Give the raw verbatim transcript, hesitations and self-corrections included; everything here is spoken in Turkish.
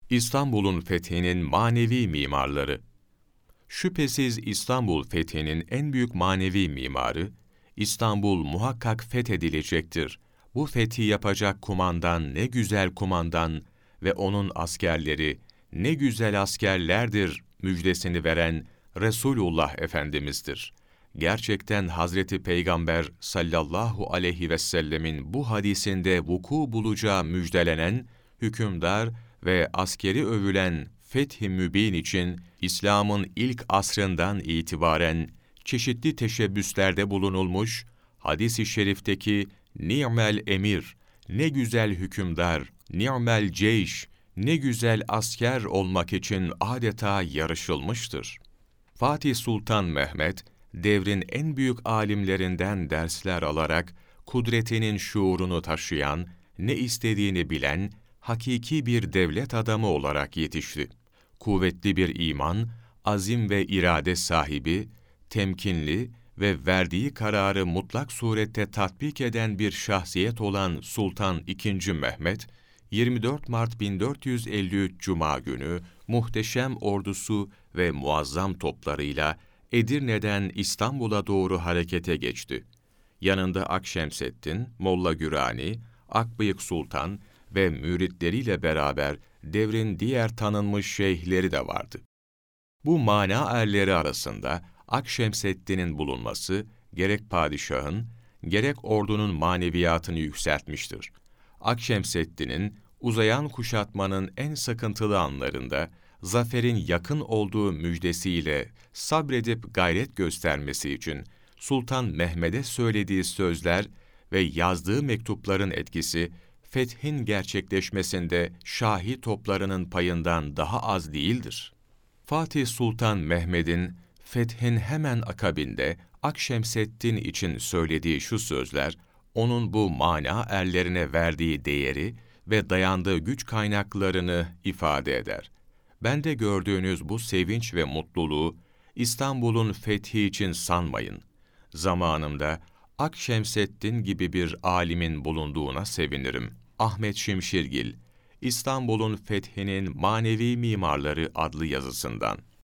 İstanbul'un fethinin manevi mimarları. Şüphesiz İstanbul fethinin en büyük manevi mimarı, İstanbul muhakkak fethedilecektir. Bu fethi yapacak kumandan ne güzel kumandan ve onun askerleri ne güzel askerlerdir müjdesini veren Resulullah Efendimiz'dir. Gerçekten Hazreti Peygamber sallallahu aleyhi ve sellemin bu hadisinde vuku bulacağı müjdelenen, hükümdar ve askeri övülen Fethi Mübin için İslam'ın ilk asrından itibaren çeşitli teşebbüslerde bulunulmuş, hadis-i şerifteki ni'mel emir, ne güzel hükümdar, ni'mel ceyş, ne güzel asker olmak için adeta yarışılmıştır. Fatih Sultan Mehmet, devrin en büyük alimlerinden dersler alarak, kudretinin şuurunu taşıyan, ne istediğini bilen, hakiki bir devlet adamı olarak yetişti. Kuvvetli bir iman, azim ve irade sahibi, temkinli ve verdiği kararı mutlak surette tatbik eden bir şahsiyet olan Sultan ikinci. Mehmet, yirmi dört Mart bin dört yüz elli üç Cuma günü muhteşem ordusu ve muazzam toplarıyla Edirne'den İstanbul'a doğru harekete geçti. Yanında Akşemseddin, Molla Gürani, Akbıyık Sultan ve müritleriyle beraber devrin diğer tanınmış şeyhleri de vardı. Bu mana erleri arasında Akşemseddin'in bulunması gerek padişahın, gerek ordunun maneviyatını yükseltmiştir. Akşemseddin'in uzayan kuşatmanın en sıkıntılı anlarında zaferin yakın olduğu müjdesiyle sabredip gayret göstermesi için Sultan Mehmed'e söylediği sözler ve yazdığı mektupların etkisi, fethin gerçekleşmesinde Şahi toplarının payından daha az değildir. Fatih Sultan Mehmed'in fethin hemen akabinde Akşemseddin için söylediği şu sözler, onun bu mana erlerine verdiği değeri ve dayandığı güç kaynaklarını ifade eder. Bende gördüğünüz bu sevinç ve mutluluğu İstanbul'un fethi için sanmayın. Zamanımda Akşemseddin gibi bir alimin bulunduğuna sevinirim. Ahmet Şimşirgil, İstanbul'un fethinin manevi mimarları adlı yazısından.